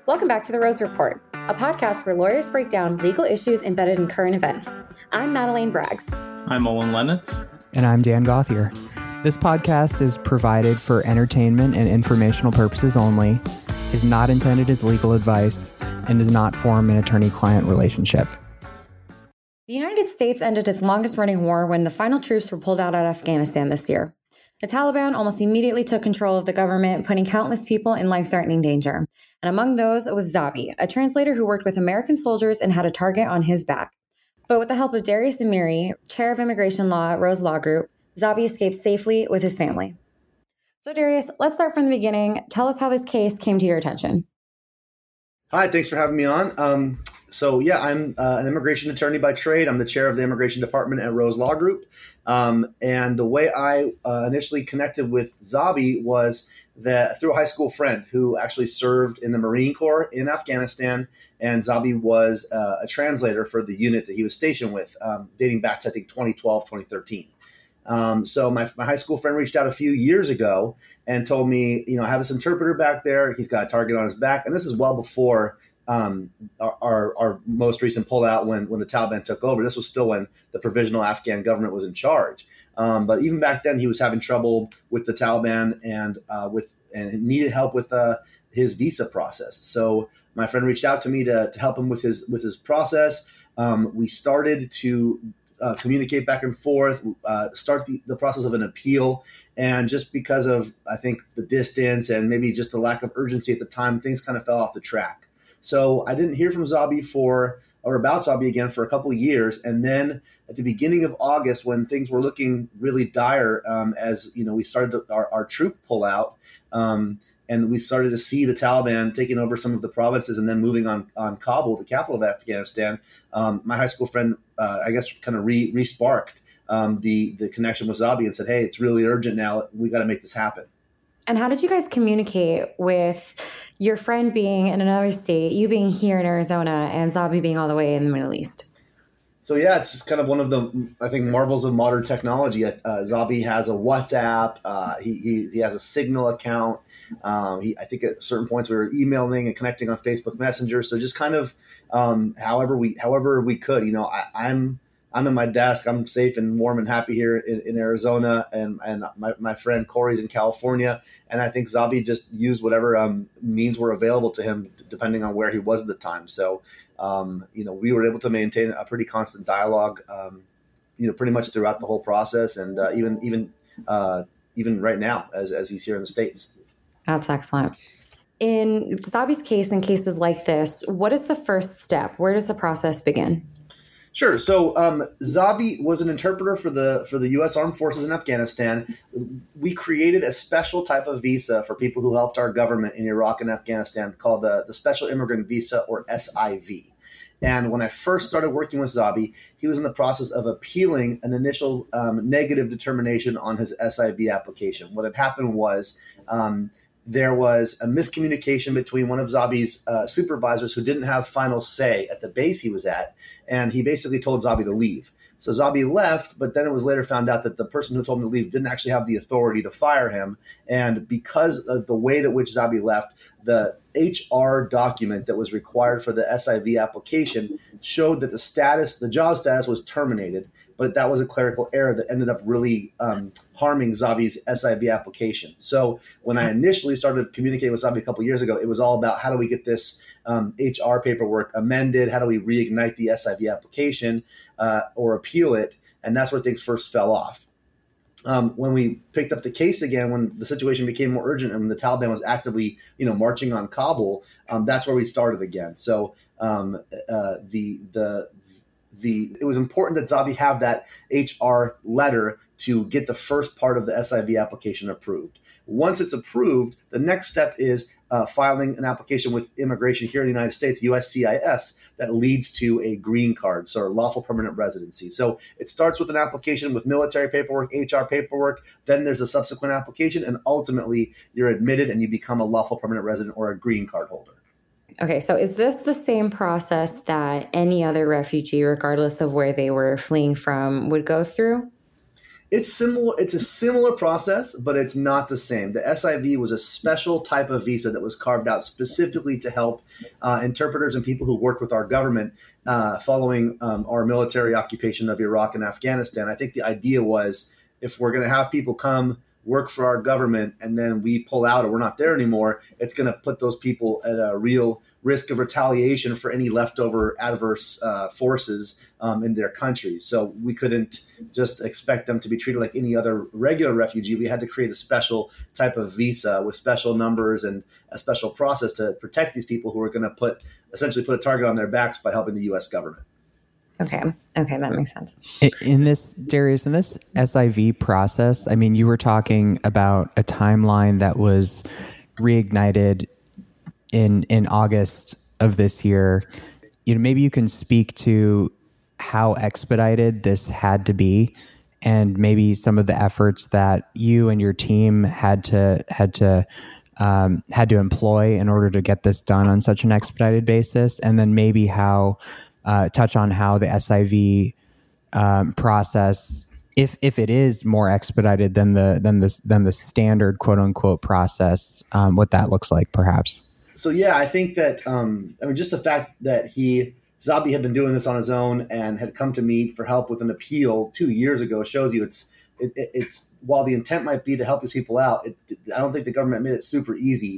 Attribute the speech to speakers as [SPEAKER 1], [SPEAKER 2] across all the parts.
[SPEAKER 1] Welcome back to The Rose Report, a podcast where lawyers break down legal issues embedded in current events. I'm Madeleine Braggs.
[SPEAKER 2] I'm Owen Lennox.
[SPEAKER 3] And I'm Dan Gauthier. This podcast is provided for entertainment and informational purposes only, is not intended as legal advice, and does not form an attorney-client relationship.
[SPEAKER 1] The United States ended its longest-running war when the final troops were pulled out of Afghanistan this year. The Taliban almost immediately took control of the government, putting countless people in life-threatening danger. And among those was Zabi, a translator who worked with American soldiers and had a target on his back. But with the help of Darius Amiri, chair of immigration law at Rose Law Group, Zabi escaped safely with his family. So Darius, let's start from the beginning. Tell us how this case came to your attention.
[SPEAKER 4] Hi, thanks for having me on. I'm an immigration attorney by trade. I'm the chair of the immigration department at Rose Law Group. And the way I initially connected with Zabi was that through a high school friend who actually served in the Marine Corps in Afghanistan. And Zabi was a translator for the unit that he was stationed with, dating back to, I think, 2012, 2013. So my high school friend reached out a few years ago and told me, I have this interpreter back there. He's got a target on his back. And this is well before our most recent pullout when the Taliban took over. This was still when the provisional Afghan government was in charge. But even back then, he was having trouble with the Taliban and needed help with his visa process. So my friend reached out to me to help him with his process. We started to communicate back and forth, start the process of an appeal. And just because of, I think, the distance and maybe just the lack of urgency at the time, things kind of fell off the track. So I didn't hear from Zabi about Zabi again for a couple of years. And then at the beginning of August, when things were looking really dire, as we started our troop pullout, and we started to see the Taliban taking over some of the provinces and then moving on Kabul, the capital of Afghanistan, my high school friend, kind of re-sparked the connection with Zabi and said, hey, it's really urgent now. We got to make this happen.
[SPEAKER 1] And how did you guys communicate with your friend being in another state, you being here in Arizona, and Zabi being all the way in the Middle East?
[SPEAKER 4] So yeah, it's just kind of one of the, I think, marvels of modern technology. Zabi has a WhatsApp. He has a Signal account. I think at certain points we were emailing and connecting on Facebook Messenger. So just kind of however we could. I'm at my desk. I'm safe and warm and happy here in Arizona, and my friend Corey's in California. And I think Zabi just used whatever means were available to him, depending on where he was at the time. So, we were able to maintain a pretty constant dialogue, pretty much throughout the whole process, and even right now as he's here in the States.
[SPEAKER 1] That's excellent. In Zabi's case, in cases like this, what is the first step? Where does the process begin?
[SPEAKER 4] Sure. So Zabi was an interpreter for the U.S. Armed Forces in Afghanistan. We created a special type of visa for people who helped our government in Iraq and Afghanistan called the Special Immigrant Visa, or SIV. And when I first started working with Zabi, he was in the process of appealing an initial negative determination on his SIV application. What had happened was there was a miscommunication between one of Zabi's supervisors who didn't have final say at the base he was at, and he basically told Zabi to leave. So Zabi left, but then it was later found out that the person who told him to leave didn't actually have the authority to fire him. And because of the way that which Zabi left, the HR document that was required for the SIV application showed that the job status was terminated, but that was a clerical error that ended up really harming Zabi's SIV application. So when I initially started communicating with Zabi a couple of years ago, it was all about how do we get this HR paperwork amended? How do we reignite the SIV application or appeal it? And that's where things first fell off. When we picked up the case again, when the situation became more urgent and the Taliban was actively, marching on Kabul, that's where we started again. So it was important that Zabi have that HR letter to get the first part of the SIV application approved. Once it's approved, the next step is filing an application with immigration here in the United States, USCIS, that leads to a green card, so lawful permanent residency. So it starts with an application with military paperwork, HR paperwork, then there's a subsequent application, and ultimately you're admitted and you become a lawful permanent resident or a green card holder.
[SPEAKER 1] Okay, so is this the same process that any other refugee, regardless of where they were fleeing from, would go through?
[SPEAKER 4] It's similar. It's a similar process, but it's not the same. The SIV was a special type of visa that was carved out specifically to help interpreters and people who worked with our government following our military occupation of Iraq and Afghanistan. I think the idea was, if we're going to have people come work for our government and then we pull out or we're not there anymore, it's going to put those people at a real risk of retaliation for any leftover adverse forces in their countries. So we couldn't just expect them to be treated like any other regular refugee. We had to create a special type of visa with special numbers and a special process to protect these people who are going to essentially put a target on their backs by helping the U.S. government.
[SPEAKER 1] Okay, that makes sense.
[SPEAKER 3] In this, Darius, in this SIV process, I mean, you were talking about a timeline that was reignited in August of this year. Maybe you can speak to how expedited this had to be, and maybe some of the efforts that you and your team had to employ in order to get this done on such an expedited basis, and then maybe touch on how the SIV process, if it is more expedited than the standard quote unquote process, what that looks like, perhaps.
[SPEAKER 4] So yeah, I think that just the fact that Zabi had been doing this on his own and had come to me for help with an appeal 2 years ago shows you it's while the intent might be to help these people out, I don't think the government made it super easy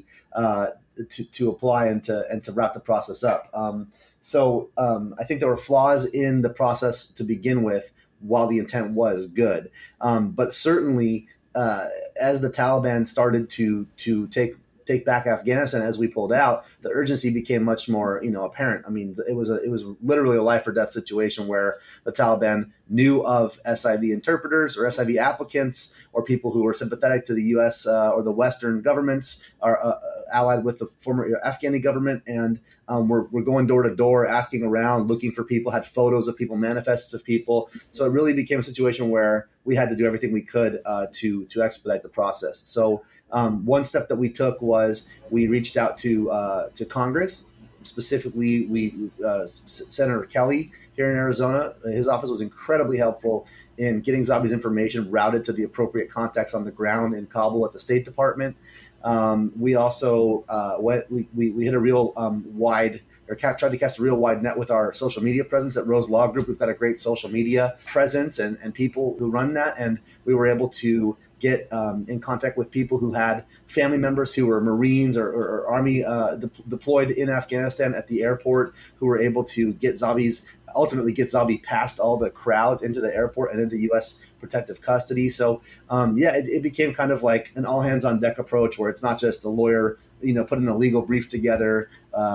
[SPEAKER 4] to apply and to wrap the process up. So I think there were flaws in the process to begin with, while the intent was good. But certainly, as the Taliban started to take back Afghanistan, as we pulled out, the urgency became much more, apparent. I mean, it was literally a life or death situation where the Taliban knew of SIV interpreters or SIV applicants or people who were sympathetic to the U.S. Or the Western governments, are allied with the former Afghani government, and we're going door to door, asking around, looking for people, had photos of people, manifests of people. So it really became a situation where we had to do everything we could to expedite the process. So one step that we took was we reached out to Congress. Specifically, Senator Kelly here in Arizona. His office was incredibly helpful in getting Zabi's information routed to the appropriate contacts on the ground in Kabul at the State Department. We also we hit a real tried to cast a real wide net with our social media presence at Rose Law Group. We've got a great social media presence and people who run that, and we were able to get in contact with people who had family members who were Marines or Army deployed in Afghanistan at the airport, who were able to ultimately get Zabi past all the crowds into the airport and into U.S. protective custody. So it became kind of like an all hands on deck approach, where it's not just the lawyer, putting a legal brief together,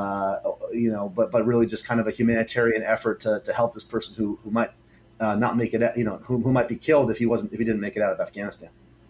[SPEAKER 4] but really just kind of a humanitarian effort to help this person who might not make it, who might be killed if he didn't make it out of Afghanistan.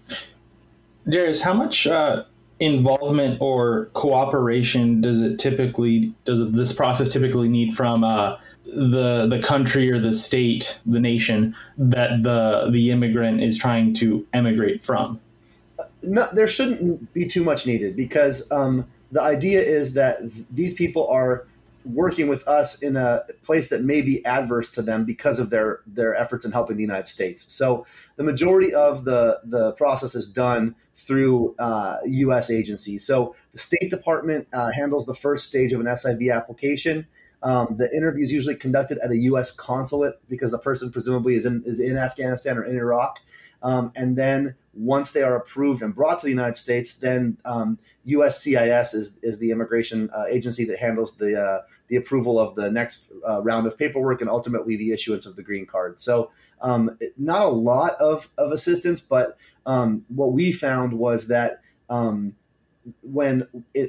[SPEAKER 2] Darius, how much involvement or cooperation does this process typically need from the country or the state, the nation that the immigrant is trying to emigrate from?
[SPEAKER 4] No, there shouldn't be too much needed, because the idea is that these people are working with us in a place that may be adverse to them because of their efforts in helping the United States. So the majority of the process is done through U.S. agencies. So the State Department handles the first stage of an SIV application. The interview is usually conducted at a U.S. consulate, because the person presumably is in Afghanistan or in Iraq. And then once they are approved and brought to the United States, then USCIS is the immigration agency that handles the approval of the next round of paperwork and ultimately the issuance of the green card. So not a lot of assistance, but what we found was that when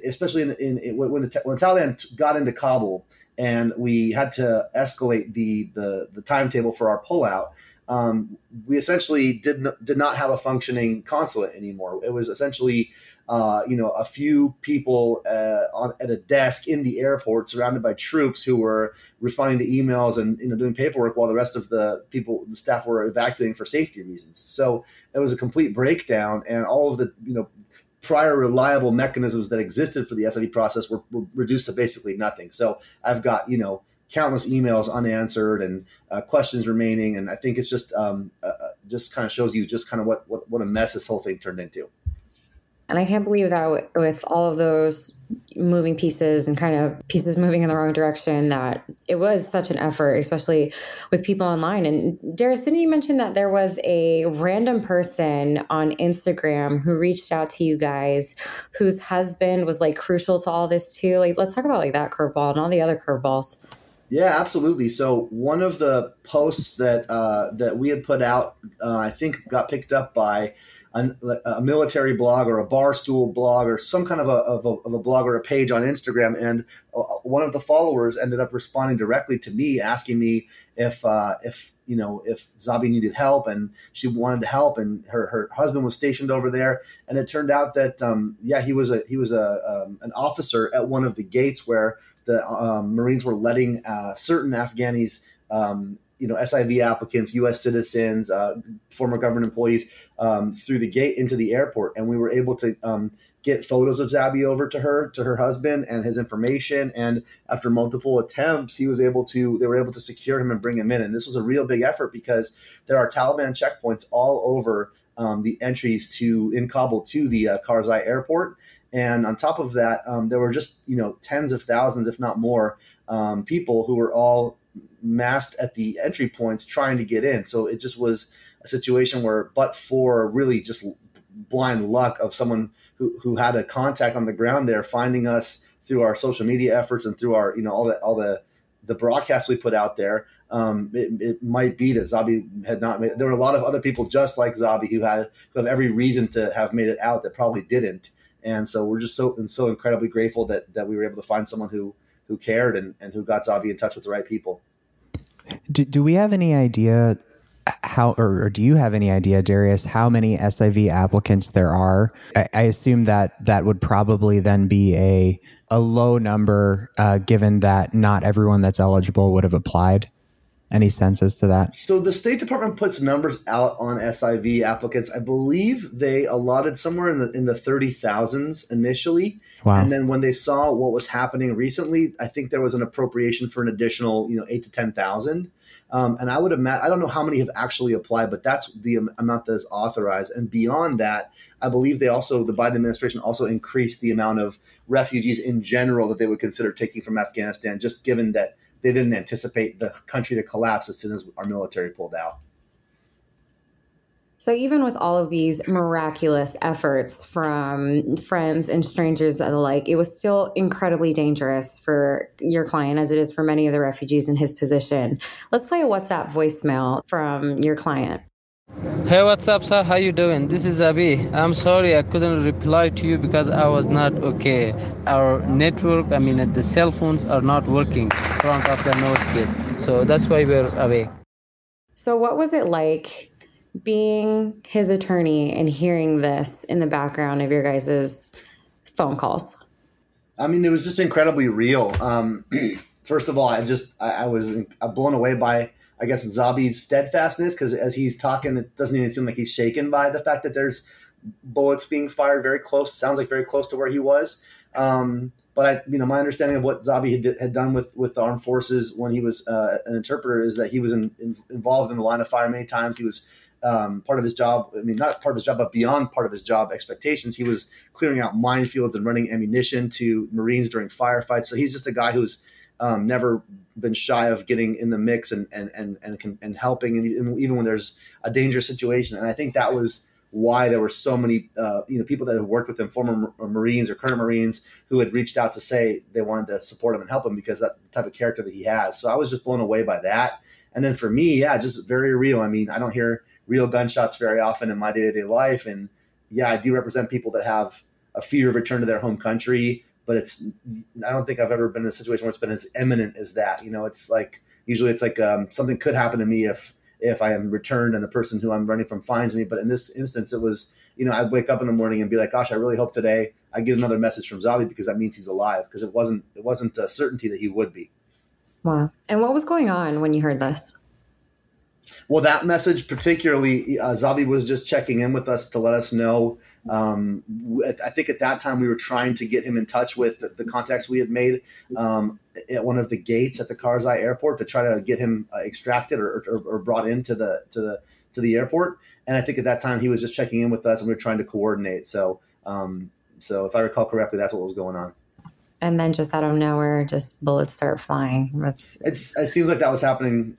[SPEAKER 4] the Taliban got into Kabul and we had to escalate the timetable for our pullout, we essentially did not have a functioning consulate anymore. It was essentially, a few people at a desk in the airport, surrounded by troops who were responding to emails and doing paperwork, while the rest of the staff were evacuating for safety reasons. So it was a complete breakdown, and all of the prior reliable mechanisms that existed for the SIV process were reduced to basically nothing. So I've got countless emails unanswered and questions remaining. And I think it's just kind of shows you just kind of what a mess this whole thing turned into.
[SPEAKER 1] And I can't believe that with all of those moving pieces and kind of pieces moving in the wrong direction, that it was such an effort, especially with people online. And Darius, didn't you mention that there was a random person on Instagram who reached out to you guys whose husband was like crucial to all this too? Like, let's talk about like that curveball and all the other curveballs.
[SPEAKER 4] Yeah, absolutely. So one of the posts that we had put out, I think got picked up by a military blog or a Barstool blog or some kind of a blog or a page on Instagram. And one of the followers ended up responding directly to me, asking me if Zabi needed help, and she wanted to help, and her husband was stationed over there. And it turned out that, he was an officer at one of the gates where the Marines were letting certain Afghanis, SIV applicants, U.S. citizens, former government employees through the gate into the airport. And we were able to get photos of Zabi over to her husband and his information. And after multiple attempts, they were able to secure him and bring him in. And this was a real big effort because there are Taliban checkpoints all over the entries in Kabul to the Karzai airport. And on top of that, there were just, tens of thousands, if not more, people who were all massed at the entry points trying to get in. So it just was a situation where, but for really just blind luck of someone who had a contact on the ground there, finding us through our social media efforts and through our, all the broadcasts we put out there, it might be that Zabi had not made it. There were a lot of other people just like Zabi who have every reason to have made it out that probably didn't. And so we're just so incredibly grateful that we were able to find someone who cared and who got Zabi in touch with the right people.
[SPEAKER 3] Do we have any idea how, or do you have any idea, Darius, how many SIV applicants there are? I assume that would probably then be a low number, given that not everyone that's eligible would have applied. Any sense as to that?
[SPEAKER 4] So the State Department puts numbers out on SIV applicants. I believe they allotted somewhere in the 30,000s initially.
[SPEAKER 3] Wow.
[SPEAKER 4] And then when they saw what was happening recently, I think there was an appropriation for an additional 8 to 10,000. And I would imagine, I don't know how many have actually applied, but that's the amount that is authorized. And beyond that, I believe the Biden administration also increased the amount of refugees in general that they would consider taking from Afghanistan, just given that they didn't anticipate the country to collapse as soon as our military pulled out.
[SPEAKER 1] So even with all of these miraculous efforts from friends and strangers alike, it was still incredibly dangerous for your client, as it is for many of the refugees in his position. Let's play a WhatsApp voicemail from your client.
[SPEAKER 5] Hey, what's up, sir? How you doing? This is Abi. I'm sorry I couldn't reply to you because I was not okay. Our network, the cell phones are not working in front of the North Gate. So that's why we're away.
[SPEAKER 1] So what was it like being his attorney and hearing this in the background of your guys' phone calls?
[SPEAKER 4] It was just incredibly real. First of all, I was blown away by, I guess, Zabi's steadfastness, because as he's talking, it doesn't even seem like he's shaken by the fact that there's bullets being fired very close. Sounds like very close to where he was. But my understanding of what Zabi had done with the armed forces when he was an interpreter is that he was involved in the line of fire many times. He was part of his job. Not part of his job, but beyond part of his job expectations. He was clearing out minefields and running ammunition to Marines during firefights. So he's just a guy who's never been shy of getting in the mix and helping, and even when there's a dangerous situation. And I think that was why there were so many people that had worked with him, former Marines or current Marines, who had reached out to say they wanted to support him and help him because that's the type of character that he has. So I was just blown away by that. And then for me, just very real. I don't hear real gunshots very often in my day-to-day life. And I do represent people that have a fear of return to their home country, but I don't think I've ever been in a situation where it's been as imminent as that. It's like, usually it's like something could happen to me if I am returned and the person who I'm running from finds me. But in this instance, it was, I'd wake up in the morning and be like, gosh, I really hope today I get another message from Zabi, because that means he's alive, because it wasn't a certainty that he would be.
[SPEAKER 1] Wow. And what was going on when you heard this?
[SPEAKER 4] Well, that message particularly, Zabi was just checking in with us to let us know I think at that time we were trying to get him in touch with the contacts we had made at one of the gates at the Karzai airport to try to get him extracted or brought into the airport. And I think at that time he was just checking in with us, and we were trying to coordinate. So if I recall correctly, that's what was going on.
[SPEAKER 1] And then just out of nowhere, just bullets start flying.
[SPEAKER 4] It seems like that was happening,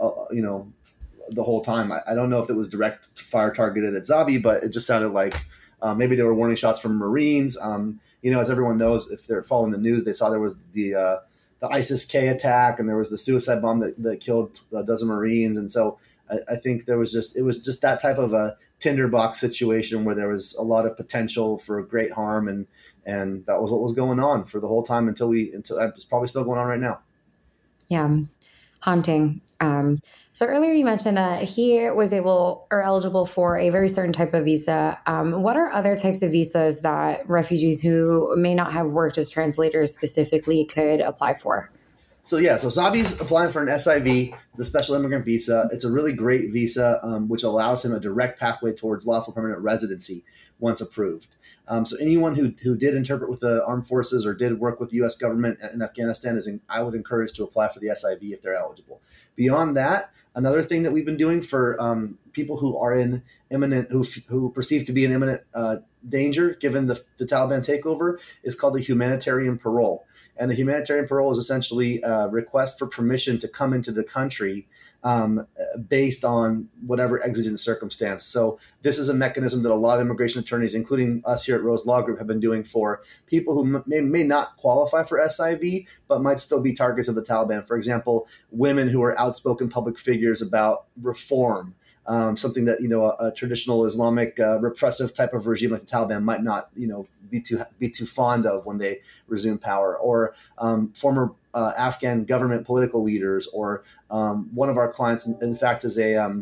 [SPEAKER 4] the whole time. I don't know if it was direct fire targeted at Zabi, but it just sounded like maybe there were warning shots from Marines. As everyone knows, if they're following the news, they saw there was the ISIS-K attack, and there was the suicide bomb that killed a dozen Marines. And so I think it was just that type of a tinderbox situation where there was a lot of potential for great harm, and that was what was going on for the whole time until it's probably still going on right now.
[SPEAKER 1] Yeah, haunting. So earlier you mentioned that he was eligible for a very certain type of visa. What are other types of visas that refugees who may not have worked as translators specifically could apply for?
[SPEAKER 4] So Zabi's applying for an SIV, the Special Immigrant Visa. It's a really great visa, which allows him a direct pathway towards lawful permanent residency once approved. So anyone who did interpret with the armed forces or did work with the U.S. government in Afghanistan I would encourage to apply for the SIV if they're eligible. Beyond that, another thing that we've been doing for people who are in imminent, who perceive to be in imminent danger given the Taliban takeover, is called the humanitarian parole. And the humanitarian parole is essentially a request for permission to come into the country based on whatever exigent circumstance. So this is a mechanism that a lot of immigration attorneys, including us here at Rose Law Group, have been doing for people who may not qualify for SIV, but might still be targets of the Taliban. For example, women who are outspoken public figures about reform, something that a traditional Islamic repressive type of regime like the Taliban might not be too fond of when they resume power, or former Afghan government political leaders, or one of our clients, in fact, is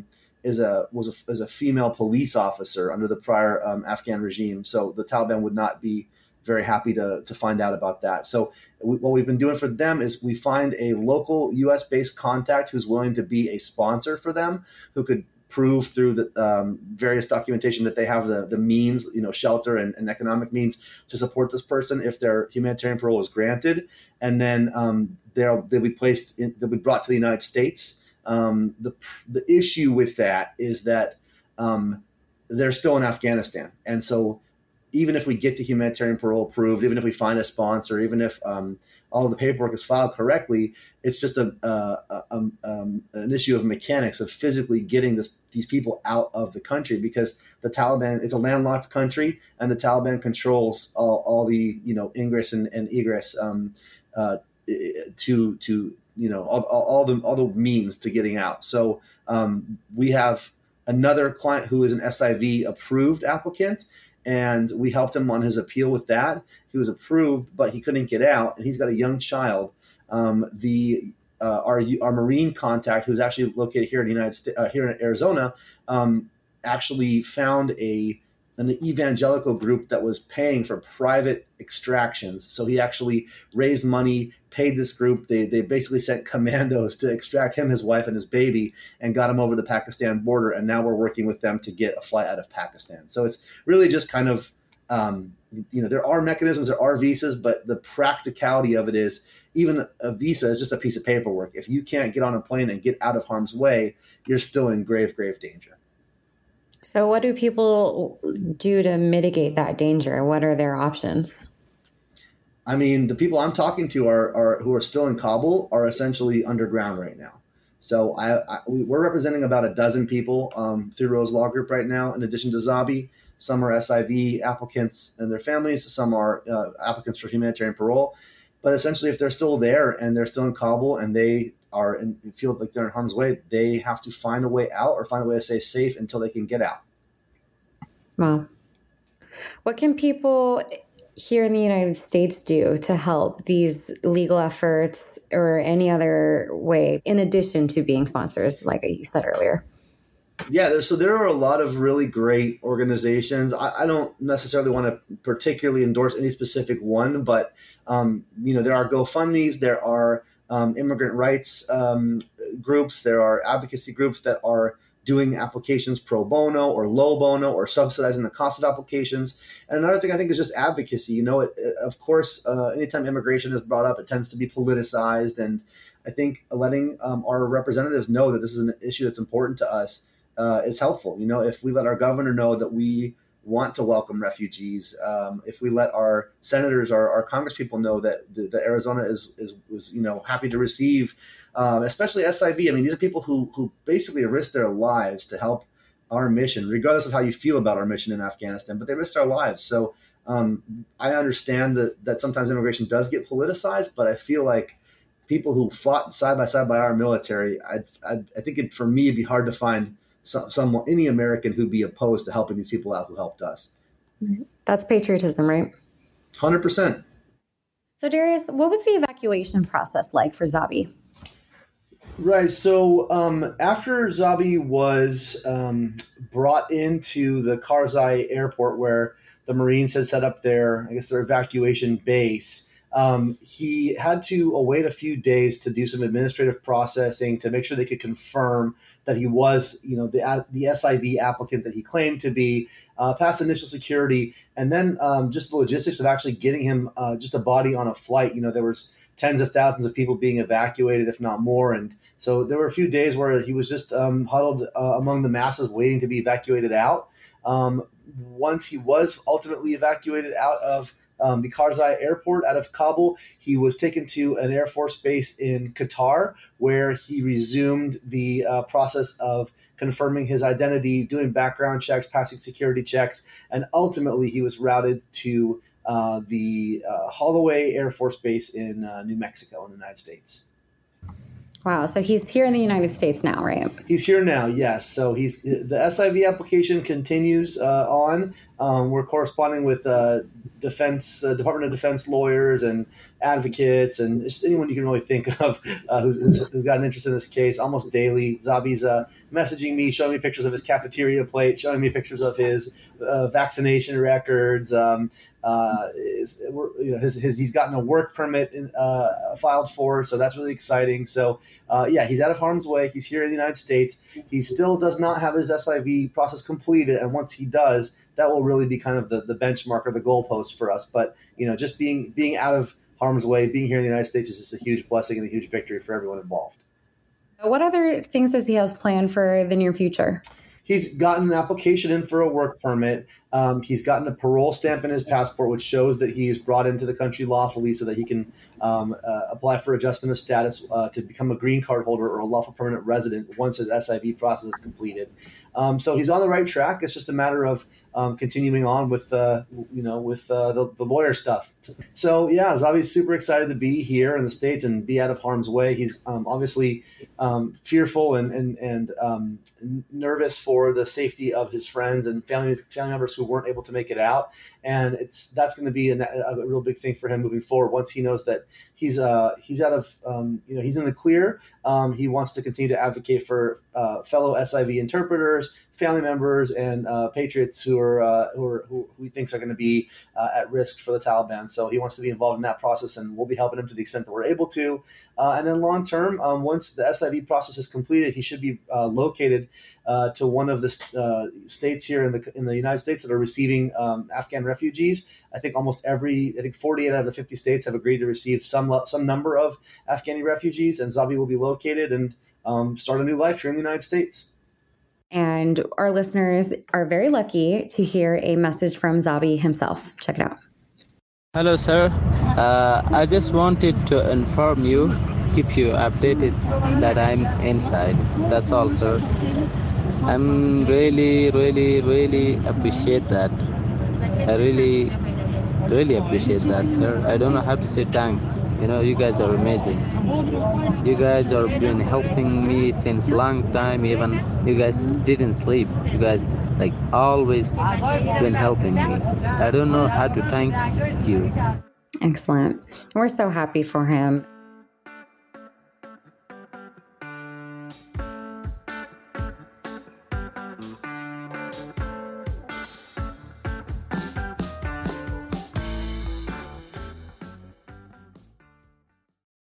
[SPEAKER 4] a female police officer under the prior Afghan regime. So the Taliban would not be very happy to find out about that. So what we've been doing for them is we find a local U.S.-based contact who's willing to be a sponsor for them, who could prove through the various documentation that they have the means, shelter and economic means to support this person if their humanitarian parole is granted, and then they'll be brought to the United States. The issue with that is that they're still in Afghanistan, and so even if we get the humanitarian parole approved, even if we find a sponsor, even if all of the paperwork is filed correctly, it's just an issue of mechanics of physically getting these people out of the country, because the Taliban is a landlocked country, and the Taliban controls all the ingress and egress to all the means to getting out. So we have another client who is an SIV approved applicant, and we helped him on his appeal with that. He was approved, but he couldn't get out, and he's got a young child. Our Marine contact, who's actually located here in the United States, here in Arizona, actually found an evangelical group that was paying for private extractions. So he actually raised money, paid this group. They basically sent commandos to extract him, his wife, and his baby, and got him over the Pakistan border. And now we're working with them to get a flight out of Pakistan. So it's really just kind of, there are mechanisms, there are visas, but the practicality of it is even a visa is just a piece of paperwork. If you can't get on a plane and get out of harm's way, you're still in grave, grave danger.
[SPEAKER 1] So what do people do to mitigate that danger? What are their options?
[SPEAKER 4] I mean, the people I'm talking to are who are still in Kabul are essentially underground right now. So we're representing about a dozen people through Rose Law Group right now, in addition to Zabi. Some are SIV applicants and their families. Some are applicants for humanitarian parole. But essentially, if they're still there and they're still in Kabul and they feel like they're in harm's way, they have to find a way out or find a way to stay safe until they can get out.
[SPEAKER 1] Wow. What can people here in the United States do to help these legal efforts or any other way in addition to being sponsors, like you said earlier?
[SPEAKER 4] Yeah, so there are a lot of really great organizations. I don't necessarily want to particularly endorse any specific one, but there are GoFundMes, there are immigrant rights groups, there are advocacy groups that are doing applications pro bono or low bono or subsidizing the cost of applications. And another thing I think is just advocacy. Of course, anytime immigration is brought up, it tends to be politicized. And I think letting our representatives know that this is an issue that's important to us is helpful. If we let our governor know that we want to welcome refugees, if we let our senators, our congresspeople know that Arizona is happy to receive, especially SIV. I mean, these are people who basically risk their lives to help our mission, regardless of how you feel about our mission in Afghanistan, but they risk their lives. So I understand that sometimes immigration does get politicized, but I feel like people who fought side by side by our military, I think for me, it'd be hard to find any American who'd be opposed to helping these people out who helped us.
[SPEAKER 1] That's patriotism, right?
[SPEAKER 4] 100%.
[SPEAKER 1] So Darius, what was the evacuation process like for Zabi?
[SPEAKER 4] Right. So after Zabi was brought into the Karzai airport where the Marines had set up their evacuation base, he had to await a few days to do some administrative processing to make sure they could confirm that he was, the SIV applicant that he claimed to be, past initial security, and then just the logistics of actually getting him just a body on a flight. There was tens of thousands of people being evacuated, if not more, and so there were a few days where he was just huddled among the masses waiting to be evacuated out. Once he was ultimately evacuated out of the Karzai airport out of Kabul, he was taken to an Air Force base in Qatar, where he resumed the process of confirming his identity, doing background checks, passing security checks, and ultimately he was routed to the Holloway Air Force Base in New Mexico in the United States.
[SPEAKER 1] Wow. So he's here in the United States now, right?
[SPEAKER 4] He's here now, yes. So the SIV application continues on. We're corresponding with Department of Defense lawyers and advocates and just anyone you can really think of who's got an interest in this case almost daily. Zabi's messaging me, showing me pictures of his cafeteria plate, showing me pictures of his vaccination records. He's gotten a work permit filed for, so that's really exciting. So he's out of harm's way. He's here in the United States. He still does not have his SIV process completed, and once he does, that will really be kind of the benchmark or the goalpost for us. But just being out of harm's way, being here in the United States is just a huge blessing and a huge victory for everyone involved.
[SPEAKER 1] What other things does he have planned for the near future?
[SPEAKER 4] He's gotten an application in for a work permit. He's gotten a parole stamp in his passport, which shows that he is brought into the country lawfully so that he can apply for adjustment of status to become a green card holder or a lawful permanent resident once his SIV process is completed. So he's on the right track. It's just a matter of continuing on with the lawyer stuff. So Zabi's super excited to be here in the States and be out of harm's way. He's obviously fearful and nervous for the safety of his friends and family members who weren't able to make it out. And that's going to be a real big thing for him moving forward. Once he knows that he's out of he's in the clear, he wants to continue to advocate for fellow SIV interpreters, family members, and patriots who he thinks are going to be at risk for the Taliban. So he wants to be involved in that process, and we'll be helping him to the extent that we're able to. And then long term, once the SIV process is completed, he should be located to one of the states here in the United States that are receiving Afghan refugees. I think 48 out of the 50 states have agreed to receive some number of Afghani refugees, and Zabi will be located and start a new life here in the United States.
[SPEAKER 1] And our listeners are very lucky to hear a message from Zabi himself. Check it out.
[SPEAKER 5] Hello, sir. I just wanted to inform you, keep you updated that I'm inside. That's all, sir. I'm really, really, really appreciate that. I really appreciate that, sir. I don't know how to say thanks. You guys are amazing. You guys have been helping me since long time. Even you guys didn't sleep. You guys always been helping me. I don't know how to thank you.
[SPEAKER 1] Excellent. We're so happy for him.